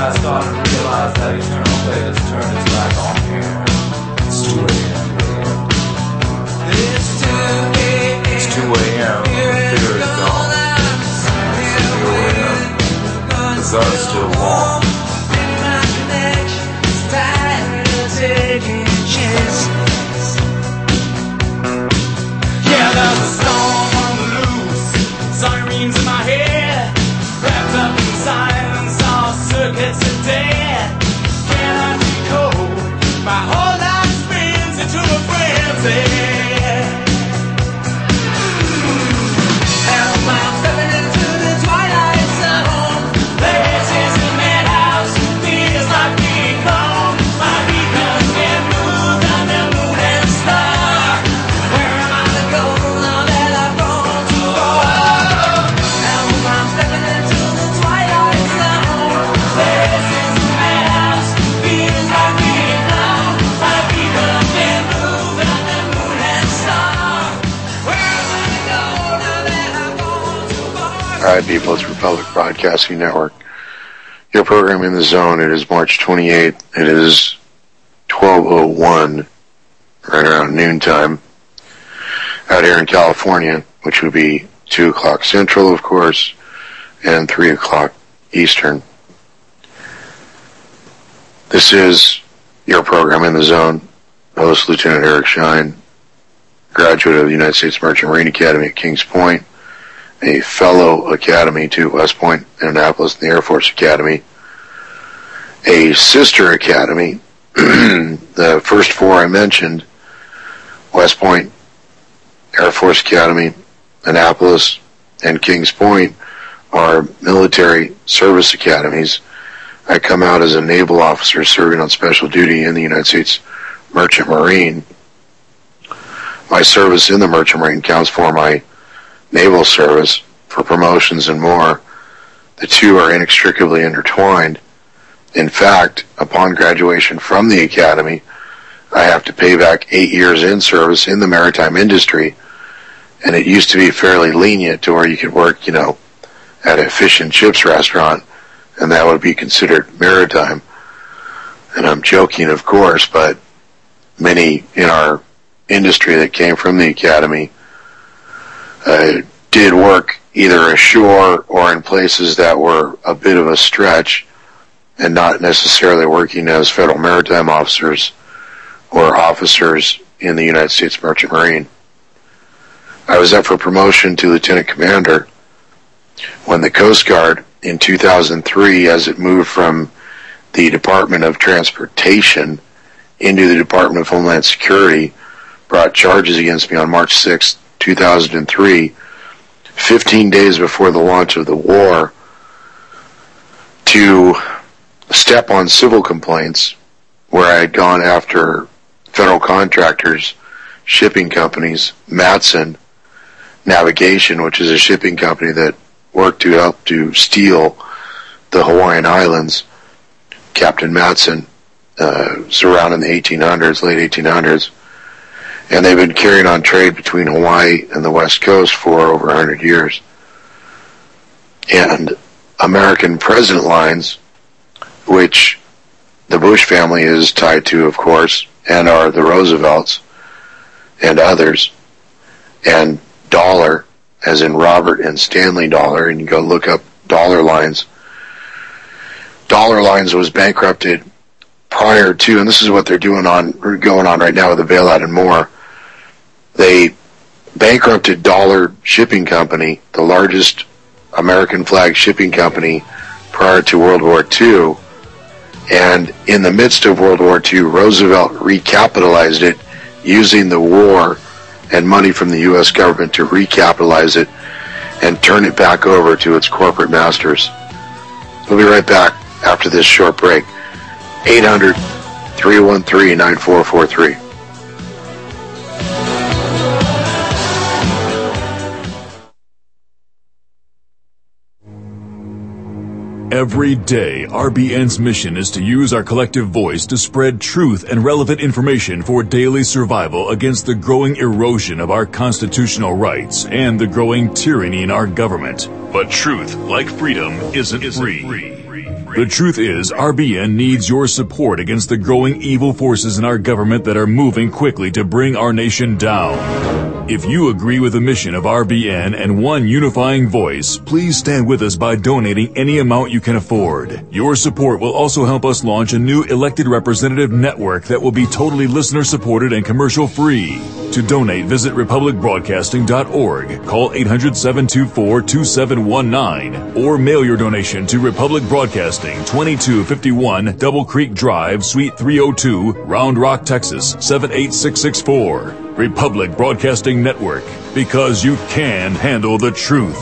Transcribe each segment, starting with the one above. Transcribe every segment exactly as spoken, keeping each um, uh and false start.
I started to realize that eternal fate has turned its back on here. It's two a.m. It's two a.m. It's two a.m. Fear is gone. So here we are. The sun's still warm. Taking chances. Yeah, there's a storm on the loose. Sirens in my head. Wrapped up in silence, all circuits are dead. Can I be cold? My whole life spins into a frenzy. And I'm stepping into the twilight zone. This is the madhouse. Feels like being home. My beacons can move down the moon and star. Where am I to go now that I've gone too far? And I'm stepping into the twilight zone. This is the madhouse. Feels like being home. My beacons can move down the moon and star. Where am I to go now that I've gone too far? All right, people, it's Republic Broadcasting Network. Your program in the zone. It is March twenty-eighth. It is twelve oh one, right around noontime, out here in California, which would be two o'clock Central, of course, and three o'clock Eastern. This is your program in the zone. Host Lieutenant Eric Shine, graduate of the United States Merchant Marine Academy at Kings Point, a fellow academy to West Point, Annapolis, and the Air Force Academy, a sister academy. The first four I mentioned, West Point, Air Force Academy, Annapolis, and Kings Point, are military service academies. I come out as a naval officer serving on special duty in the United States Merchant Marine. My service in the Merchant Marine counts for my naval service, for promotions and more. The two are inextricably intertwined. In fact, upon graduation from the academy, I have to pay back eight years in service in the maritime industry, and it used to be fairly lenient to where you could work, you know, at a fish and chips restaurant, and that would be considered maritime. And I'm joking, of course, but many in our industry that came from the academy uh, did work either ashore or in places that were a bit of a stretch, and not necessarily working as federal maritime officers or officers in the United States Merchant Marine. I was up for promotion to lieutenant commander when the Coast Guard in two thousand three, as it moved from the Department of Transportation into the Department of Homeland Security, brought charges against me on March sixth, two thousand three, fifteen days before the launch of the war, to step on civil complaints where I had gone after federal contractors, shipping companies, Matson Navigation, which is a shipping company that worked to help to steal the Hawaiian Islands. Captain Matson, uh, was around in the eighteen hundreds, late eighteen hundreds, and they've been carrying on trade between Hawaii and the West Coast for over one hundred years. And American President Lines, which the Bush family is tied to, of course, and are the Roosevelts and others, and Dollar, as in Robert and Stanley Dollar, and you go look up Dollar Lines. Dollar Lines was bankrupted prior to, and this is what they're doing on going on right now with the bailout and more. They bankrupted Dollar Shipping Company, the largest American flag shipping company prior to World War Two, and in the midst of World War Two, Roosevelt recapitalized it using the war and money from the U S government to recapitalize it and turn it back over to its corporate masters. We'll be right back after this short break. eight hundred, three one three, nine four four three. Every day, R B N's mission is to use our collective voice to spread truth and relevant information for daily survival against the growing erosion of our constitutional rights and the growing tyranny in our government. But truth, like freedom, isn't free. The truth is, R B N needs your support against the growing evil forces in our government that are moving quickly to bring our nation down. If you agree with the mission of R B N and one unifying voice, please stand with us by donating any amount you can afford. Your support will also help us launch a new elected representative network that will be totally listener-supported and commercial-free. To donate, visit republic broadcasting dot org, call eight hundred, seven two four, two seven one nine, or mail your donation to Republic Broadcasting, twenty-two fifty-one Double Creek Drive, Suite three oh two, Round Rock, Texas, seven eight six six four. Republic Broadcasting Network, because you can handle the truth.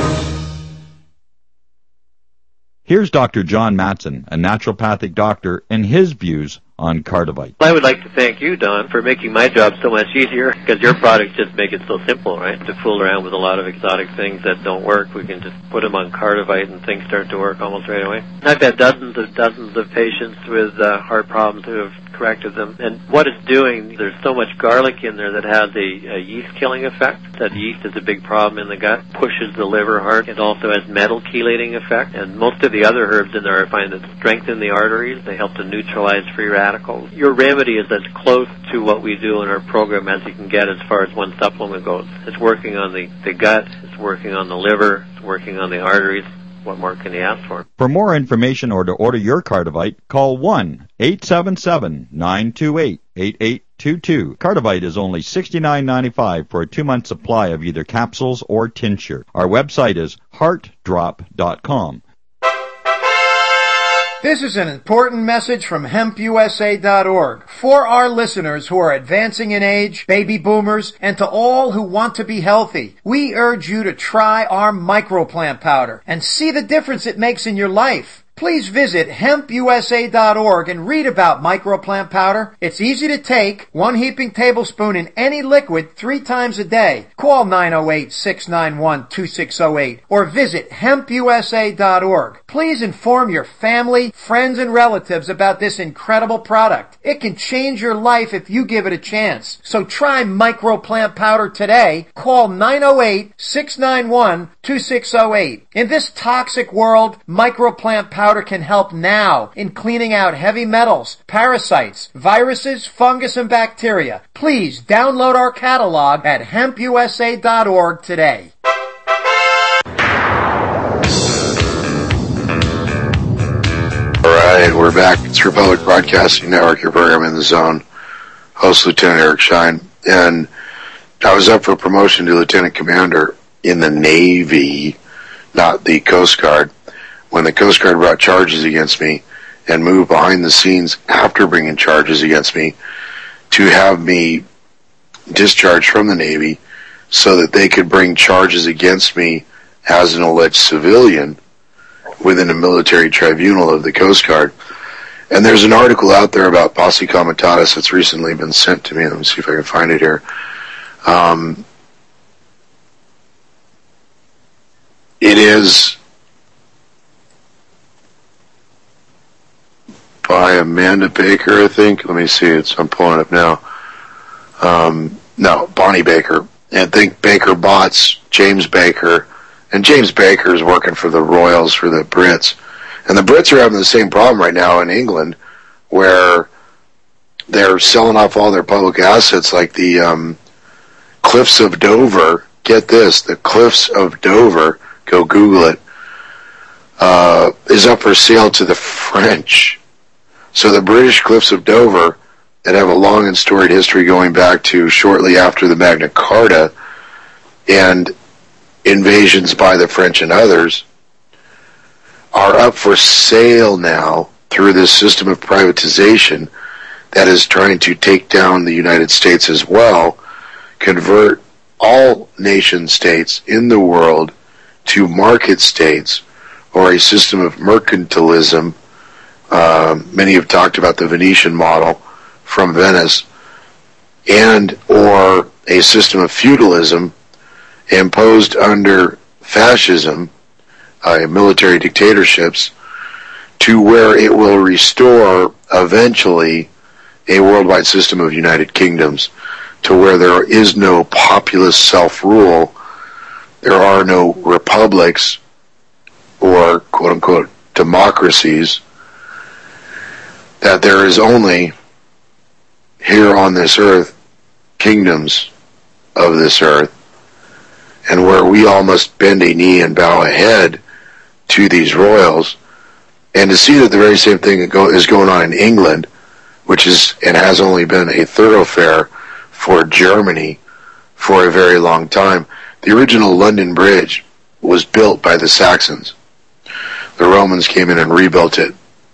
Here's Doctor John Matson, a naturopathic doctor, and his views on Cardivite. I would like to thank you, Don, for making my job so much easier, because your products just make it so simple, right? To fool around with a lot of exotic things that don't work, we can just put them on Cardivite and things start to work almost right away. I've had dozens of dozens of patients with uh, heart problems who have corrected them, and what it's doing, there's so much garlic in there that has a, a yeast-killing effect. That yeast is a big problem in the gut, pushes the liver hard. It also has metal chelating effect, and most of the other herbs in there I find that strengthen the arteries. They help to neutralize free radicals. Your remedy is as close to what we do in our program as you can get as far as one supplement goes. It's working on the, the gut, it's working on the liver, it's working on the arteries. What more can you ask for? For more information or to order your Cardivite, call one eight seven seven, nine two eight, eight eight two two. Cardivite is only sixty-nine ninety-five for a two-month supply of either capsules or tincture. Our website is heart drop dot com. This is an important message from hemp U S A dot org for our listeners who are advancing in age, baby boomers, and to all who want to be healthy. We urge you to try our microplant powder and see the difference it makes in your life. Please visit hemp U S A dot org and read about microplant powder. It's easy to take, one heaping tablespoon in any liquid three times a day. Call nine oh eight, six nine one, two six oh eight or visit hemp U S A dot org. Please inform your family, friends, and relatives about this incredible product. It can change your life if you give it a chance. So try microplant powder today. Call nine oh eight, six nine one, two six oh eight. In this toxic world, microplant powder can help now in cleaning out heavy metals, parasites, viruses, fungus, and bacteria. Please download our catalog at hemp U S A dot org today. All right, we're back. It's Republic Broadcasting Network, your program in the zone. Host Lieutenant Eric Shine. And I was up for promotion to Lieutenant Commander in the Navy, not the Coast Guard, when the Coast Guard brought charges against me and moved behind the scenes after bringing charges against me to have me discharged from the Navy so that they could bring charges against me as an alleged civilian within a military tribunal of the Coast Guard. And there's an article out there about Posse Comitatus that's recently been sent to me. Let me see if I can find it here. Um, it is by Amanda Baker, I think. Let me see. It's I'm pulling it up now. Um, no, Bonnie Baker. And I think Baker Botts, James Baker, and James Baker is working for the Royals, for the Brits. And the Brits are having the same problem right now in England, where they're selling off all their public assets, like the um, Cliffs of Dover. Get this, the Cliffs of Dover, go Google it, uh, is up for sale to the French. So the British Cliffs of Dover, that have a long and storied history going back to shortly after the Magna Carta and invasions by the French and others, are up for sale now through this system of privatization that is trying to take down the United States as well, convert all nation states in the world to market states, or a system of mercantilism. Uh, many have talked about the Venetian model from Venice, and or a system of feudalism imposed under fascism, uh, military dictatorships, to where it will restore eventually a worldwide system of United Kingdoms, to where there is no populist self-rule, there are no republics or quote-unquote democracies, that there is only here on this earth kingdoms of this earth, and where we all must bend a knee and bow a head to these royals, and to see that the very same thing is going on in England, which is and has only been a thoroughfare for Germany for a very long time. The original London Bridge was built by the Saxons. The Romans came in and rebuilt it.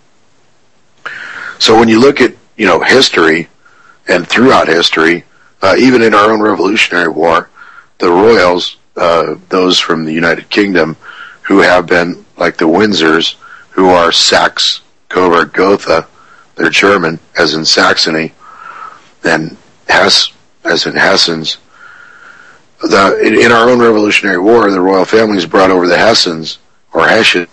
So when you look at, you know, history, and throughout history, uh, even in our own Revolutionary War, the royals, uh, those from the United Kingdom, who have been, like the Windsors, who are Saxe, Coburg, Gotha, they're German, as in Saxony, and Hesse, as in Hessens. The, in, in our own Revolutionary War, the royal families brought over the Hessens, or Hessians,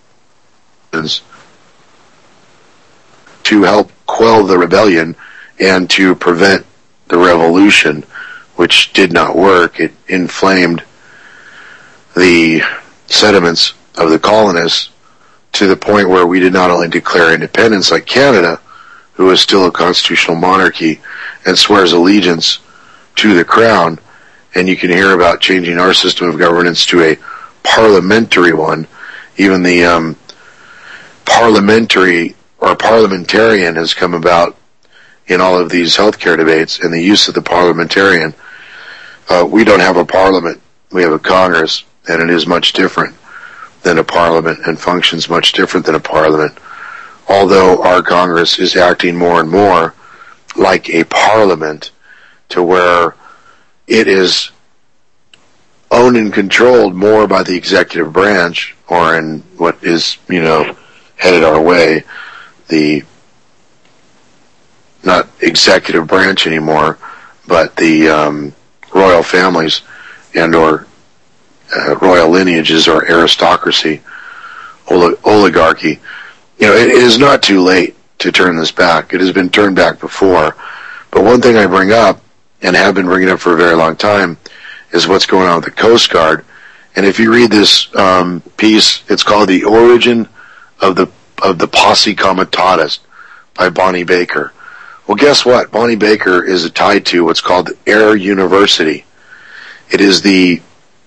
to help quell the rebellion and to prevent the revolution, which did not work. It inflamed the sentiments of the colonists to the point where we did not only declare independence like Canada, who is still a constitutional monarchy and swears allegiance to the crown, and you can hear about changing our system of governance to a parliamentary one. Even the um, parliamentary or parliamentarian has come about in all of these healthcare debates, and the use of the parliamentarian. Uh, we don't have a parliament. We have a Congress, and it is much different than a parliament and functions much different than a parliament. Although our Congress is acting more and more like a parliament, to where it is owned and controlled more by the executive branch, or in what is, you know, headed our way, the not executive branch anymore, but the um, royal families and or uh, royal lineages or aristocracy, olig- oligarchy. You know, it, it is not too late to turn this back. It has been turned back before. But one thing I bring up, and have been bringing up for a very long time, is what's going on with the Coast Guard. And if you read this um, piece, it's called "The Origin of the of the Posse Comitatus" by Bonnie Baker. Well, guess what? Bonnie Baker is tied to what's called Air University. It is the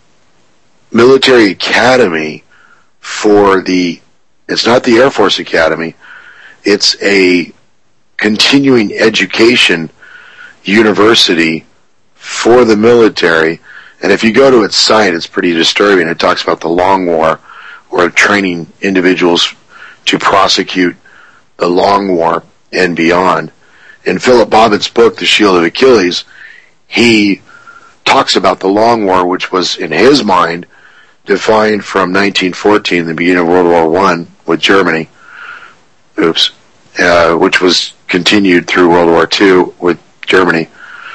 military academy for the, it's not the Air Force Academy, it's a continuing education university for the military. And if you go to its site, it's pretty disturbing. It talks about the Long War, or training individuals to prosecute the Long War and beyond. In Philip Bobbitt's book, The Shield of Achilles, he talks about the Long War, which was, in his mind, defined from nineteen fourteen, the beginning of World War One, with Germany, oops, uh, which was continued through World War Two with Germany,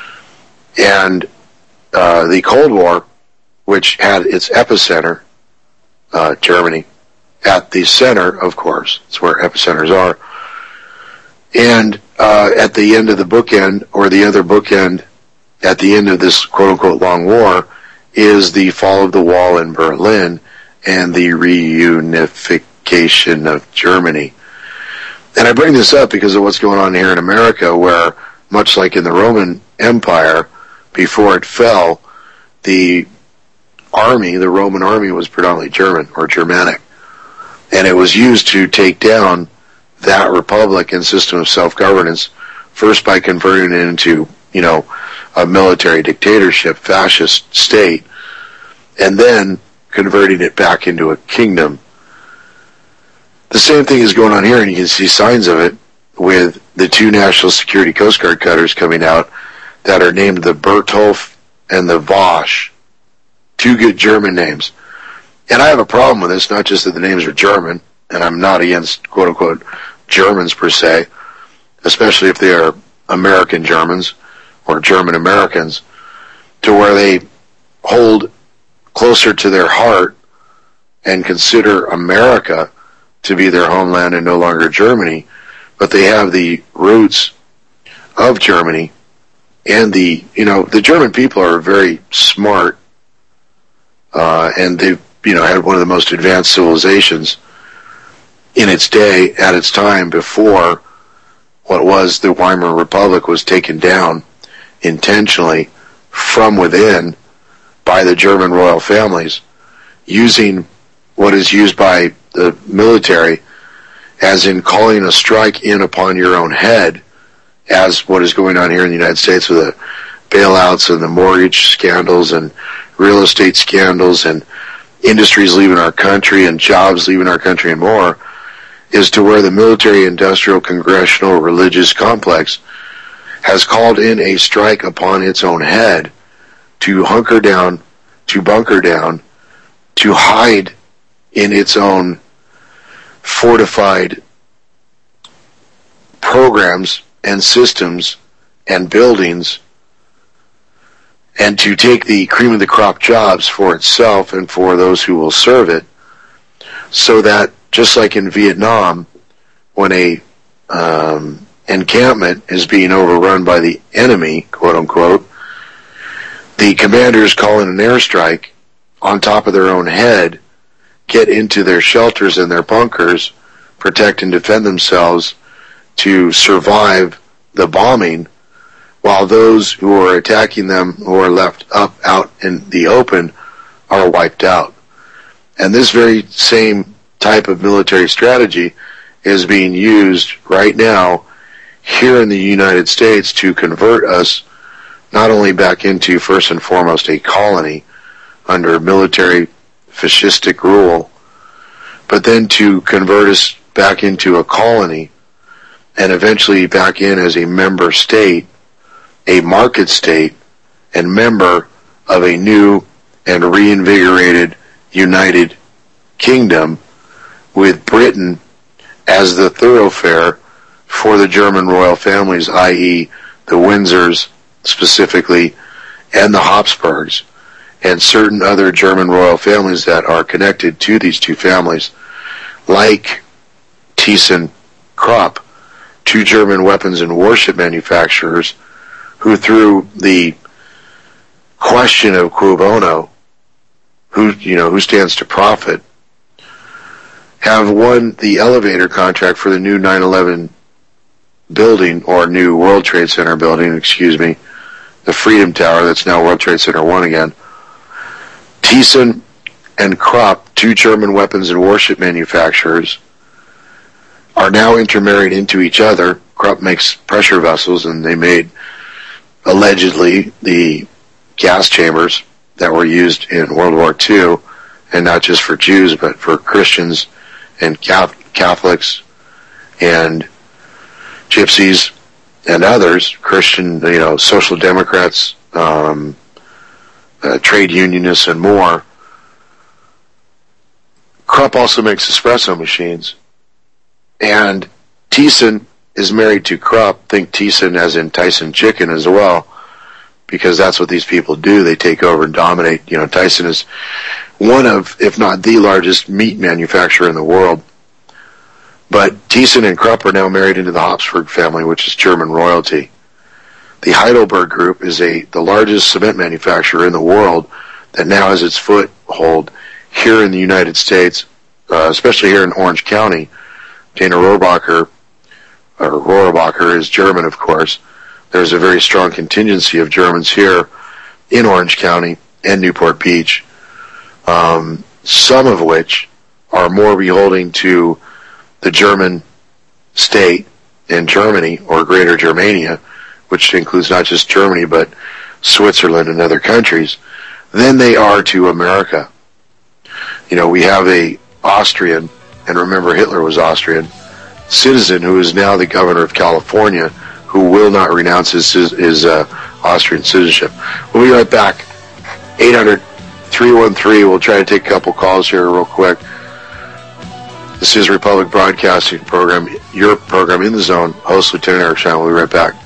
and uh, the Cold War, which had its epicenter, uh, Germany, at the center, of course. It's where epicenters are. And uh, at the end of the bookend, or the other bookend, at the end of this quote-unquote long war, is the fall of the wall in Berlin and the reunification of Germany. And I bring this up because of what's going on here in America, where, much like in the Roman Empire, before it fell, the army, the Roman army, was predominantly German or Germanic. And it was used to take down that republic and system of self-governance, first by converting it into, you know, a military dictatorship, fascist state, and then converting it back into a kingdom. The same thing is going on here, and you can see signs of it with the two National Security Coast Guard cutters coming out that are named the Bertolf and the Vosch. Two good German names. And I have a problem with this, not just that the names are German, and I'm not against quote-unquote Germans per se, especially if they are American Germans or German Americans, to where they hold closer to their heart and consider America to be their homeland and no longer Germany, but they have the roots of Germany, and the, you know, the German people are very smart, uh, and they've, you know, had one of the most advanced civilizations in its day, at its time, before what was the Weimar Republic was taken down intentionally from within by the German royal families, using what is used by the military as in calling a strike in upon your own head, as what is going on here in the United States with the bailouts and the mortgage scandals and real estate scandals and industries leaving our country and jobs leaving our country and more, is to where the military, industrial, congressional, religious complex has called in a strike upon its own head to hunker down, to bunker down, to hide in its own fortified programs and systems and buildings, and to take the cream of the crop jobs for itself and for those who will serve it, so that just like in Vietnam, when a um, encampment is being overrun by the enemy, quote unquote, the commanders call in an airstrike on top of their own head, get into their shelters and their bunkers, protect and defend themselves to survive the bombing, while those who are attacking them, who are left up out in the open, are wiped out. And this very same type of military strategy is being used right now here in the United States to convert us not only back into, first and foremost, a colony under military fascistic rule, but then to convert us back into a colony and eventually back in as a member state, a market state, and member of a new and reinvigorated United Kingdom, with Britain as the thoroughfare for the German royal families, that is the Windsors specifically, and the Habsburgs, and certain other German royal families that are connected to these two families, like ThyssenKrupp, two German weapons and warship manufacturers, who through the question of quo bono, who, you know, who stands to profit, have won the elevator contract for the new nine eleven building, or new World Trade Center building, excuse me, the Freedom Tower that's now World Trade Center one again. Thyssen and Krupp, two German weapons and warship manufacturers, are now intermarried into each other. Krupp makes pressure vessels, and they made, allegedly, the gas chambers that were used in World War Two, and not just for Jews, but for Christians and Catholics and Gypsies and others, Christian, you know, social democrats, um, uh, trade unionists, and more. Krupp also makes espresso machines, and Thyssen is married to Krupp. Think Thyssen as in Tyson Chicken as well, because that's what these people do. They take over and dominate. You know, Tyson is one of, if not the largest meat manufacturer in the world. But Thyssen and Krupp are now married into the Habsburg family, which is German royalty. The Heidelberg Group is a the largest cement manufacturer in the world that now has its foothold here in the United States, uh, especially here in Orange County. Dana Rohrabacher, or Rohrabacher is German, of course. There's a very strong contingency of Germans here in Orange County and Newport Beach, um, some of which are more beholding to the German state in Germany, or Greater Germania, which includes not just Germany but Switzerland and other countries, than they are to America. You know, we have a Austrian, and remember Hitler was Austrian, citizen who is now the governor of California, who will not renounce his, his uh, Austrian citizenship. We'll be right back. eight hundred, three one three. We'll try to take a couple calls here real quick. This is Republic Broadcasting Program, your program in the zone. Host Lieutenant Eric Shine. We'll be right back.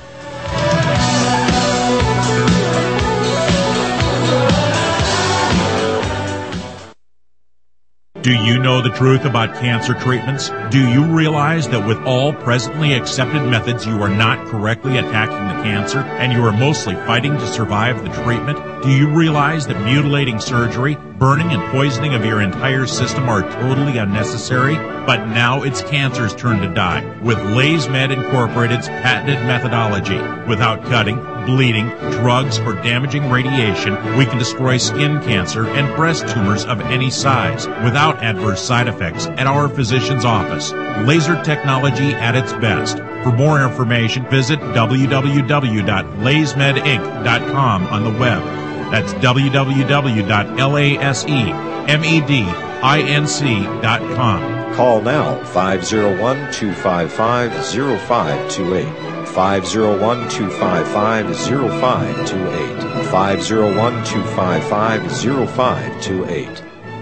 Do you know the truth about cancer treatments? Do you realize that with all presently accepted methods, you are not correctly attacking the cancer and you are mostly fighting to survive the treatment? Do you realize that mutilating surgery, burning and poisoning of your entire system are totally unnecessary? But now it's cancer's turn to die with LaysMed Incorporated's patented methodology. Without cutting, bleeding, drugs, or damaging radiation, we can destroy skin cancer and breast tumors of any size without adverse side effects at our physician's office. Laser technology at its best. For more information, visit w w w dot lays med inc dot com on the web. That's w w w dot laysmedinc dot com. Call now, five oh one, two five five, oh five two eight. five oh one, two five five, oh five two eight. five oh one, two five five, oh five two eight.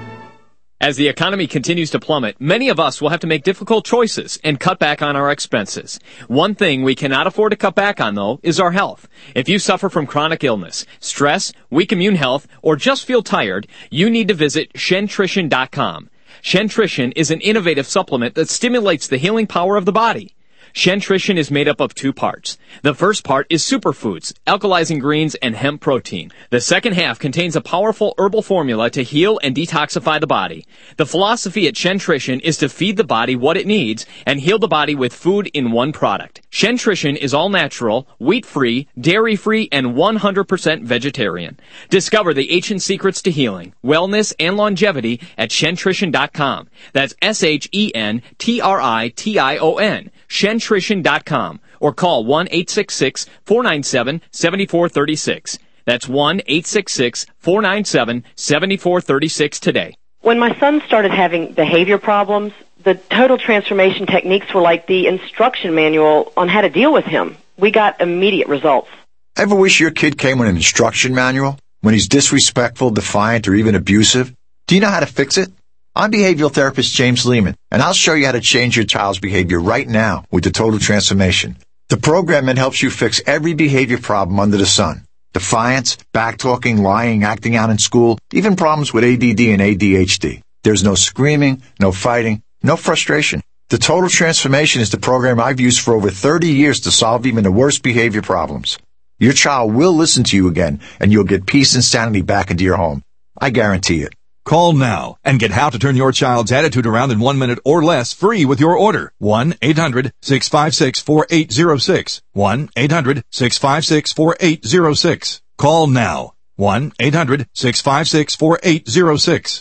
As the economy continues to plummet, many of us will have to make difficult choices and cut back on our expenses. One thing we cannot afford to cut back on, though, is our health. If you suffer from chronic illness, stress, weak immune health, or just feel tired, you need to visit Shentrition dot com. Shentrition is an innovative supplement that stimulates the healing power of the body. Shentrition is made up of two parts. The first part is superfoods, alkalizing greens, and hemp protein. The second half contains a powerful herbal formula to heal and detoxify the body. The philosophy at Shentrition is to feed the body what it needs and heal the body with food in one product. Shentrition is all natural, wheat-free, dairy-free, and one hundred percent vegetarian. Discover the ancient secrets to healing, wellness, and longevity at Shentrition dot com. That's S H E N T R I T I O N. Shentrition dot com, or call one eight six six, four nine seven, seven four three six. That's one eight six six, four nine seven, seven four three six today. When my son started having behavior problems, the total transformation techniques were like the instruction manual on how to deal with him. We got immediate results. Ever wish your kid came with an instruction manual when he's disrespectful, defiant, or even abusive? Do you know how to fix it? I'm behavioral therapist James Lehman, and I'll show you how to change your child's behavior right now with the Total Transformation. The program that helps you fix every behavior problem under the sun. Defiance, backtalking, lying, acting out in school, even problems with A D D and A D H D. There's no screaming, no fighting, no frustration. The Total Transformation is the program I've used for over thirty years to solve even the worst behavior problems. Your child will listen to you again, and you'll get peace and sanity back into your home. I guarantee it. Call now and get how to turn your child's attitude around in one minute or less free with your order. one eight hundred, six five six, four eight zero six. one eight hundred, six five six, four eight zero six. Call now. one eight hundred, six five six, four eight zero six.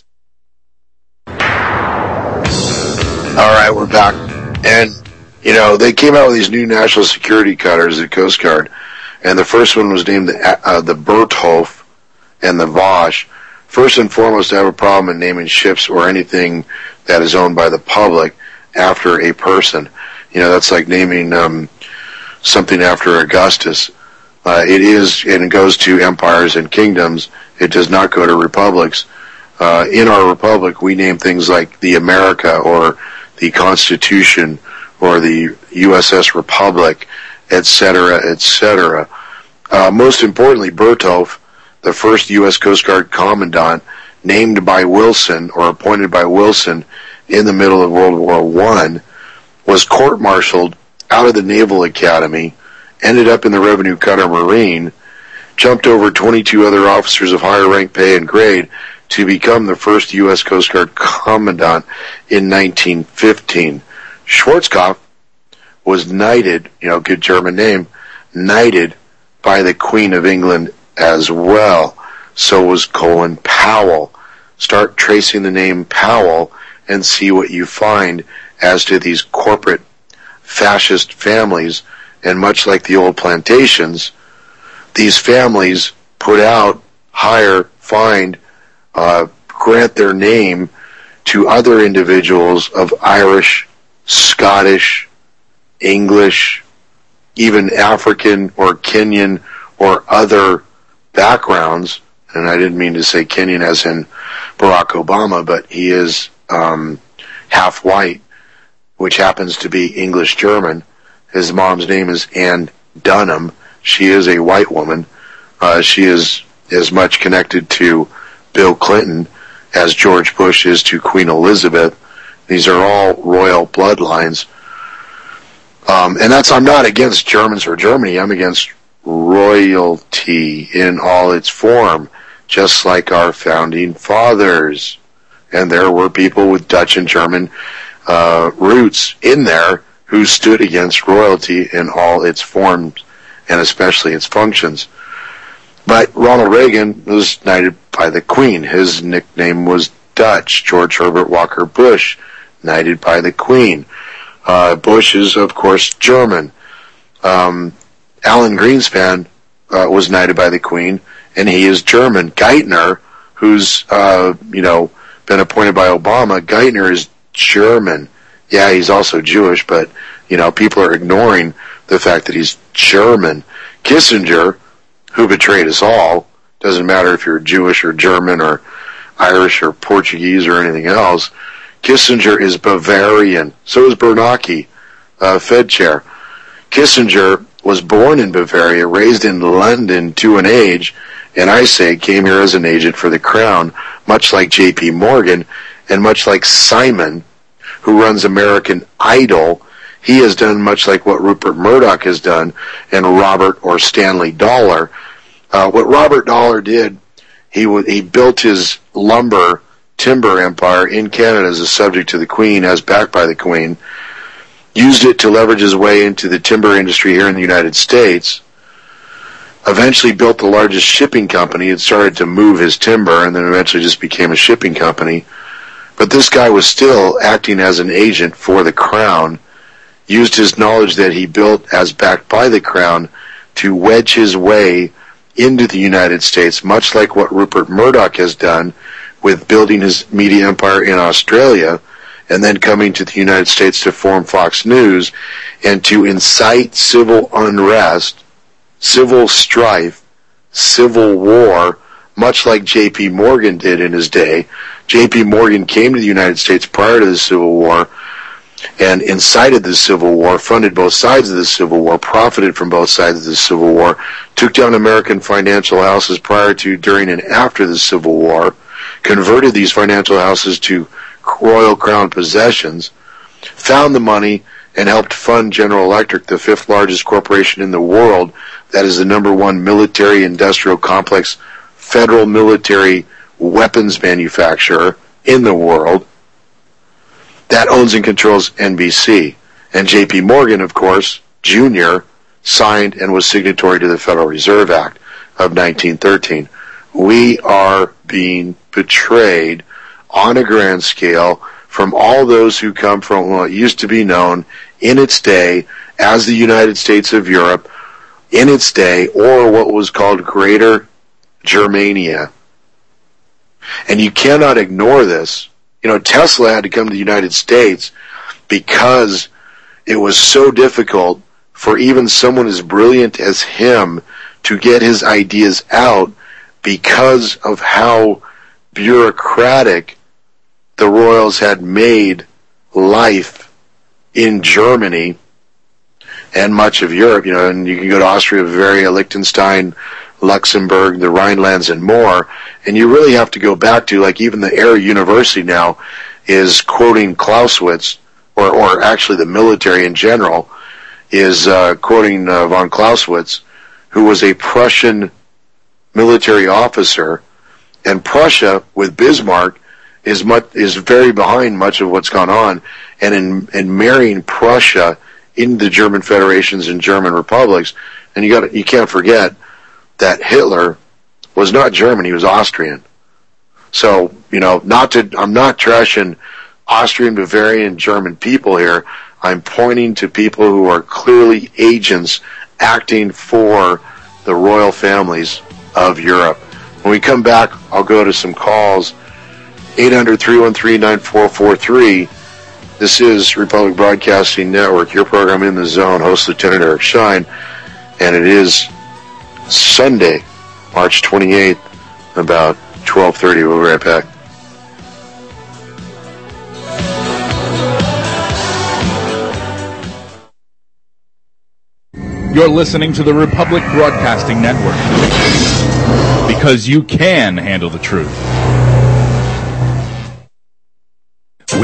All right, we're back. And, you know, they came out with these new national security cutters, the Coast Guard. And the first one was named the, uh, the Bertholf and the Vosh. First and foremost, I have a problem in naming ships or anything that is owned by the public after a person. You know, that's like naming um, something after Augustus. Uh, it is, and it goes to empires and kingdoms. It does not go to republics. Uh, in our republic, we name things like the America or the Constitution or the U S S Republic, et cetera, et cetera. Uh, most importantly, Bertholf, the first U S Coast Guard commandant, named by Wilson or appointed by Wilson in the middle of World War One, was court-martialed out of the Naval Academy, ended up in the Revenue Cutter Marine, jumped over twenty-two other officers of higher rank, pay, and grade to become the first U S Coast Guard commandant in nineteen fifteen. Schwarzkopf was knighted, you know, good German name, knighted by the Queen of England as well. So was Colin Powell. Start tracing the name Powell and see what you find as to these corporate fascist families. And much like the old plantations, these families put out, hire, find, uh, grant their name to other individuals of Irish, Scottish, English, even African or Kenyan or other backgrounds. And I didn't mean to say Kenyan as in Barack Obama, but he is um, half white, which happens to be English-German. His mom's name is Ann Dunham. She is a white woman. Uh, she is as much connected to Bill Clinton as George Bush is to Queen Elizabeth. These are all royal bloodlines. Um, and that's, I'm not against Germans or Germany. I'm against royalty in all its form, just like our founding fathers. And there were people with Dutch and German uh, roots in there who stood against royalty in all its forms and especially its functions. But Ronald Reagan was knighted by the Queen. His nickname was Dutch. George Herbert Walker Bush, knighted by the Queen. Uh, Bush is, of course, German. Um, Alan Greenspan uh, was knighted by the Queen, and he is German. Geithner, who's, uh, you know, been appointed by Obama, Geithner is German. Yeah, he's also Jewish, but, you know, people are ignoring the fact that he's German. Kissinger, who betrayed us all, doesn't matter if you're Jewish or German or Irish or Portuguese or anything else, Kissinger is Bavarian. So is Bernanke, uh, Fed chair. Kissinger was born in Bavaria, raised in London to an age, and I say came here as an agent for the crown, much like J P Morgan and much like Simon, who runs American Idol. He has done much like what Rupert Murdoch has done, and Robert or Stanley Dollar. Uh, what Robert Dollar did, he w- he built his lumber timber empire in Canada as a subject to the Queen, as backed by the Queen, used it to leverage his way into the timber industry here in the United States, eventually built the largest shipping company. It started to move his timber and then eventually just became a shipping company. But this guy was still acting as an agent for the crown, used his knowledge that he built as backed by the crown to wedge his way into the United States, much like what Rupert Murdoch has done with building his media empire in Australia and then coming to the United States to form Fox News and to incite civil unrest, civil strife, civil war, much like J P Morgan did in his day. J P Morgan came to the United States prior to the Civil War and incited the Civil War, funded both sides of the Civil War, profited from both sides of the Civil War, took down American financial houses prior to, during, and after the Civil War, converted these financial houses to Royal Crown possessions, found the money, and helped fund General Electric, the fifth largest corporation in the world, that is the number one military industrial complex, federal military weapons manufacturer in the world, that owns and controls N B C. And J P Morgan, of course, Junior, signed and was signatory to the Federal Reserve Act of nineteen thirteen. We are being betrayed on a grand scale from all those who come from what used to be known in its day as the United States of Europe, in its day, or what was called Greater Germania. And you cannot ignore this. You know, Tesla had to come to the United States because it was so difficult for even someone as brilliant as him to get his ideas out because of how bureaucratic the royals had made life in Germany and much of Europe. You know, and you can go to Austria, Bavaria, Liechtenstein, Luxembourg, the Rhinelands, and more. And you really have to go back to, like, even the Air University now is quoting Clausewitz, or, or actually the military in general, is uh, quoting uh, von Clausewitz, who was a Prussian military officer. And Prussia, with Bismarck, is much, is very behind much of what's gone on. And in, in marrying Prussia into the German federations and German republics, and you got you can't forget that Hitler was not German, he was Austrian. So, you know, not to, I'm not trashing Austrian, Bavarian, German people here. I'm pointing to people who are clearly agents acting for the royal families of Europe. When we come back, I'll go to some calls. eight hundred, three one three, nine four four three. This is Republic Broadcasting Network, your program In the Zone, host Lieutenant Eric Shine, and it is Sunday, March twenty-eighth, about twelve thirty. We'll be right back. You're listening to the Republic Broadcasting Network, because you can handle the truth.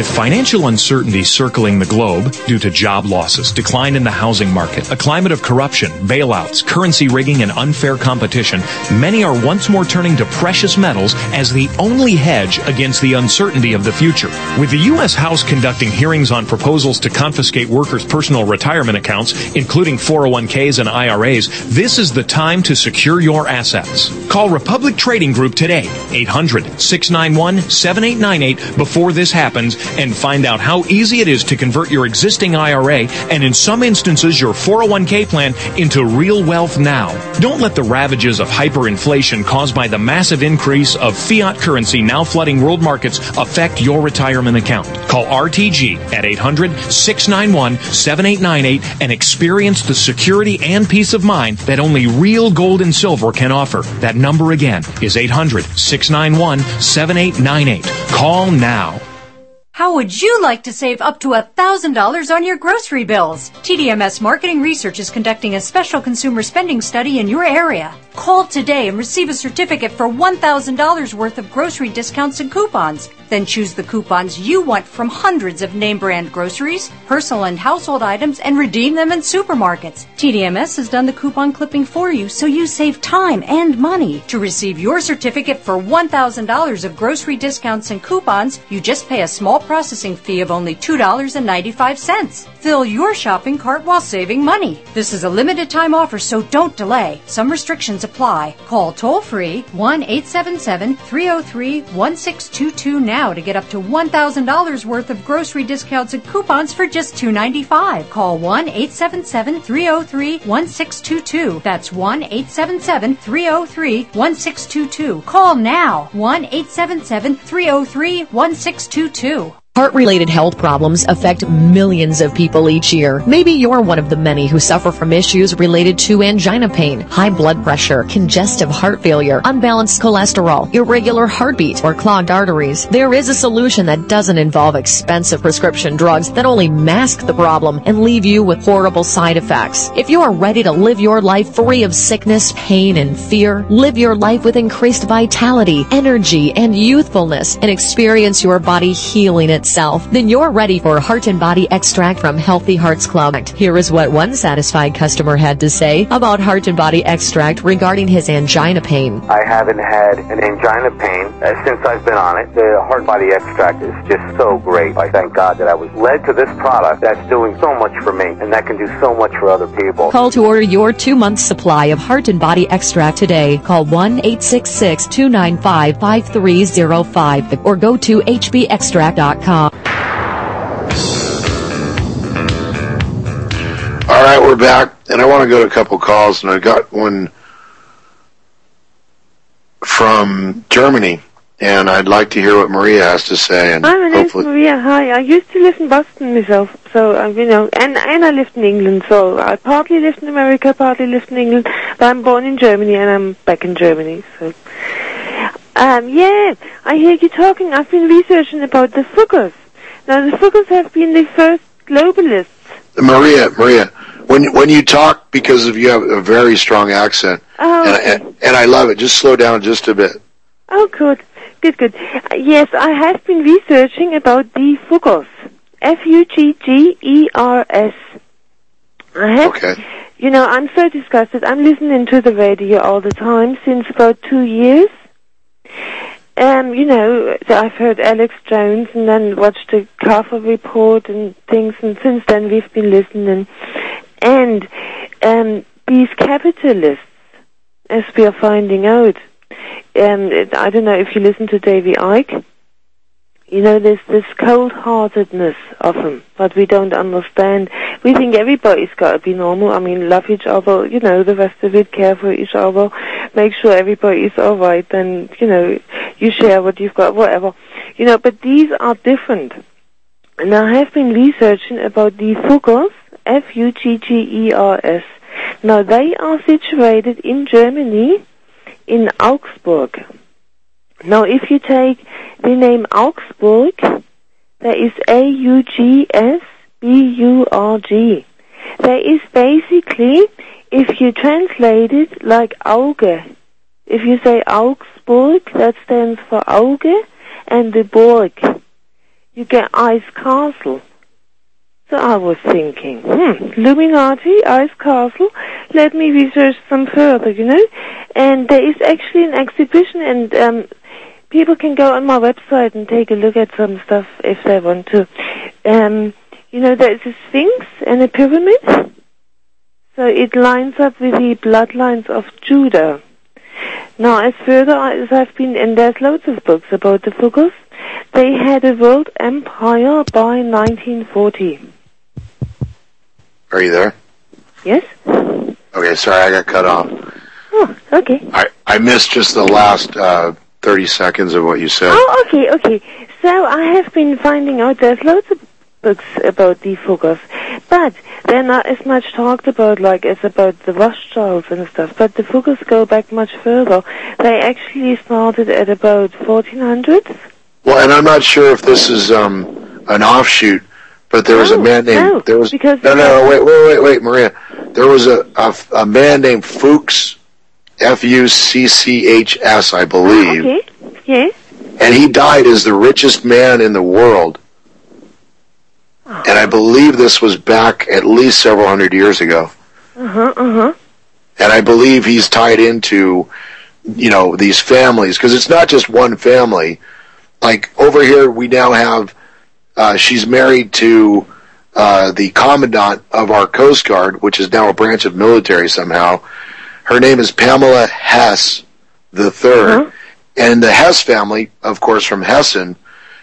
With financial uncertainty circling the globe due to job losses, decline in the housing market, a climate of corruption, bailouts, currency rigging, and unfair competition, many are once more turning to precious metals as the only hedge against the uncertainty of the future. With the U S House conducting hearings on proposals to confiscate workers' personal retirement accounts, including four oh one k's and I R A's, this is the time to secure your assets. Call Republic Trading Group today, eight hundred, six nine one, seven eight nine eight, before this happens, and find out how easy it is to convert your existing I R A and in some instances your four oh one k plan into real wealth now. Don't let the ravages of hyperinflation caused by the massive increase of fiat currency now flooding world markets affect your retirement account. Call R T G at eight hundred, six nine one, seven eight nine eight and experience the security and peace of mind that only real gold and silver can offer. That number again is eight hundred, six nine one, seven eight nine eight. Call now. How would you like to save up to one thousand dollars on your grocery bills? T D M S Marketing Research is conducting a special consumer spending study in your area. Call today and receive a certificate for one thousand dollars worth of grocery discounts and coupons. Then choose the coupons you want from hundreds of name brand groceries, personal and household items, and redeem them in supermarkets. T D M S has done the coupon clipping for you, so you save time and money. To receive your certificate for one thousand dollars of grocery discounts and coupons, you just pay a small processing fee of only two dollars and ninety-five cents. Fill your shopping cart while saving money. This is a limited time offer, so don't delay. Some restrictions apply. Call toll-free one eight seven seven, three oh three, one six two two now to get up to one thousand dollars worth of grocery discounts and coupons for just two dollars and ninety-five cents. Call one eight seven seven, three oh three, one six two two. That's one eight seven seven, three oh three, one six two two. Call now. one eight seven seven, three oh three, one six two two. Heart-related health problems affect millions of people each year. Maybe you're one of the many who suffer from issues related to angina pain, high blood pressure, congestive heart failure, unbalanced cholesterol, irregular heartbeat, or clogged arteries. There is a solution that doesn't involve expensive prescription drugs that only mask the problem and leave you with horrible side effects. If you are ready to live your life free of sickness, pain, and fear, live your life with increased vitality, energy, and youthfulness, and experience your body healing it itself, then you're ready for Heart and Body Extract from Healthy Hearts Club. Here is what one satisfied customer had to say about Heart and Body Extract regarding his angina pain. I haven't had an angina pain uh, since I've been on it. The Heart Body Extract is just so great. I thank God that I was led to this product that's doing so much for me and that can do so much for other people. Call to order your two-month supply of Heart and Body Extract today. Call one eight six six, two nine five, five three zero five or go to h b extract dot com. All right, we're back, and I want to go to a couple calls, and I got one from Germany, and I'd like to hear what Maria has to say. And Hi, my name's hopefully... Maria. Hi, I used to live in Boston myself, so uh, you know, and and I lived in England. So I partly lived in America, partly lived in England, but I'm born in Germany, and I'm back in Germany. So, um, yeah, I hear you talking. I've been researching about the Fuggers. Now, the Fuggers have been the first globalists. Maria, Maria, when when you talk, because of you have a very strong accent, oh, and, okay. and, and I love it. Just slow down just a bit. Oh, good, good, good. Uh, yes, I have been researching about the Fuggers. F U G G E R S. I have, okay. You know, I'm so disgusted. I'm listening to the radio all the time since about two years. Um, you know, I've heard Alex Jones and then watched the Carver Report and things, and since then we've been listening. And um, these capitalists, as we are finding out, um, I don't know if you listen to Davy Icke, you know, there's this cold-heartedness of them, but we don't understand. We think everybody's got to be normal. I mean, love each other, you know, the rest of it, care for each other, make sure everybody's all right, then, you know, you share what you've got, whatever. You know, but these are different. And I have been researching about the Fuggers, F U G G E R S. Now, they are situated in Germany, in Augsburg. Now, if you take the name Augsburg, there is A U G S B U R G. There is basically, if you translate it like Auge, if you say Augsburg, that stands for Auge, and the Burg you get Ice Castle. So I was thinking, hmm, Illuminati, Ice Castle, let me research some further, you know. And there is actually an exhibition, and um, people can go on my website and take a look at some stuff if they want to. Um, you know, there's a Sphinx and a pyramid. So it lines up with the bloodlines of Judah. Now, as further as I've been, and there's loads of books about the Fuggles, they had a world empire by nineteen forty. Are you there? Yes? Okay, sorry, I got cut off. Oh, okay. I, I missed just the last uh, thirty seconds of what you said. Oh, okay, okay. So I have been finding out there's loads of books about the Fuggles, but they're not as much talked about like as about the Rothschilds and stuff, but the Fuggles go back much further. They actually started at about fourteen hundreds. Well, and I'm not sure if this is um, an offshoot, but there was no, a man named... No, there was, because no, no, no, wait, wait, wait, wait, Maria. There was a, a, a man named Fuchs, F U C C H S, I believe. Oh, okay, yes. And he died as the richest man in the world. Oh. And I believe this was back at least several hundred years ago. Uh-huh, uh-huh. And I believe he's tied into, you know, these families, because it's not just one family. Like, over here, we now have, uh, she's married to uh, the commandant of our Coast Guard, which is now a branch of military somehow. Her name is Pamela Hess the Third. Uh-huh. And the Hess family, of course, from Hessen,